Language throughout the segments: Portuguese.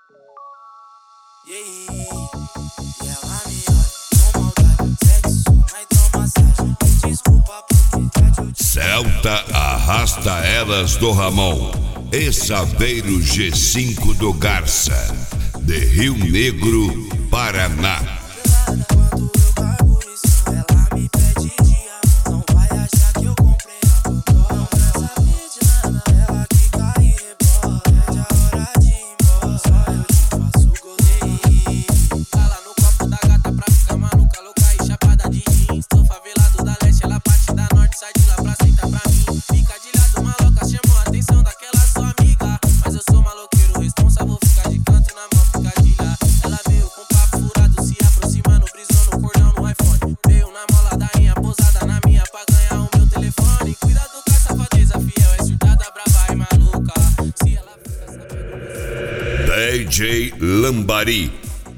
E aí, e ela me olha com maldade, sexo, na hidromassagem, desculpa porque já te odiei. Celta arrasta elas do Ramon e Saveiro G5 do Garça, de Rio Negro, Paraná. Quando eu pago isso, ela me pede diamante. Não vai achar que eu comprei a foto. Não quer saber de nada, ela que cai e rebola. Pede a hora de ir embora, só eu te faço gol. Cala no copo da gata pra ficar maluca, louca e chapada de jeans. Tô favelado da leste, ela parte da norte, sai de lá pra sentar pra mim. Fica de lado, maloca, chamou a atenção daquela sua amiga. Mas eu sou maloqueiro responsável, ficar de canto na mão, fica de lá. Ela veio com papo furado, se aproximando, brisou no cordão no iPhone. Veio na mola da rainha, posada na minha pra ganhar o meu telefone. Cuidado com a safadeza, fiel, é surtada, brava e maluca. Se ela fica sabendo... DJ Lambari,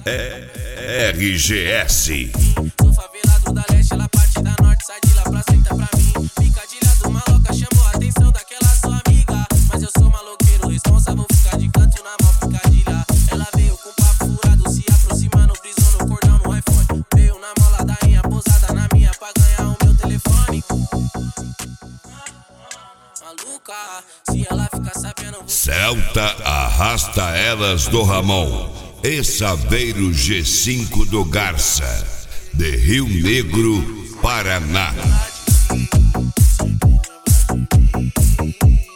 RGS. Sou favelado da leste, ela parte da norte, sai de lá pra sentar pra mim. Fica de lado, maloca, chamou a atenção daquela sua amiga. Mas eu sou maloqueiro responsável, ficar de canto na mão, fica de lá. Ela veio com papo furado, se aproximando, brisou no cordão no iPhone. Veio na mola da rainha, posada na minha pra ganhar o meu telefone. Maluca, se ela ficar sabendo... Celta arrasta elas do Ramon e Saveiro G5 do Garça, de Rio Negro, Paraná. Sempre lembra de mim.